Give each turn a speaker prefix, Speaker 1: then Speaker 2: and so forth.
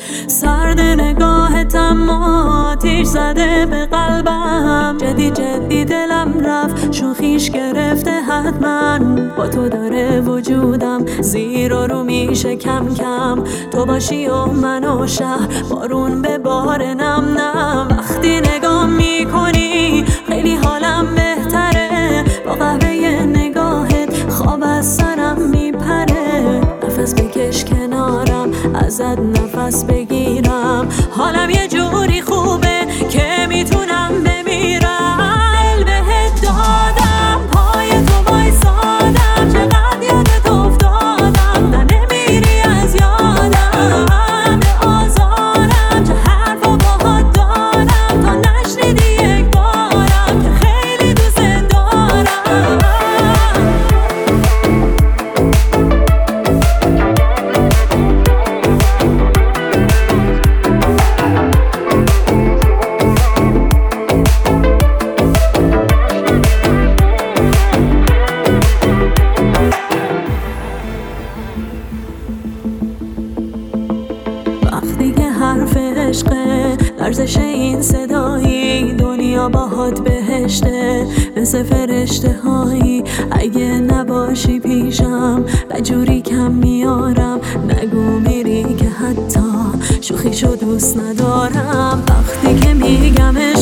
Speaker 1: سرد نگاهتم آتیش زده به قلبم، جدی جدی دلم رفت شوخیش گرفته حتما. با تو داره وجودم زیر و رو میشه کم کم، تو باشی و من و شهر بارون به بار نم نم. وقتی نگاه میکنی خیلی حالم بهتره، با قهوه نگاهت خواب از سرم میپره. نفس بکش کنارم ازت نفس بگیرم، حالم یه جوری خوبه که میتونم بمیرم. دل بهت دادم پای تو وایسادم، چقدر یادت افتادم نه نمیری از یادم. به آزارم چه حرفا باهات دارم، تا نشنیدی یک بارم که خیلی دوست دارم. وقتی که حرف عشقه، لرزش این صدایی، دنیا باهات بهشته مثل فرشته هایی. اگه نباشی پیشم بجوری کم میارم، نگو میری که حتی شوخیشو دوست ندارم. وقتی که میگم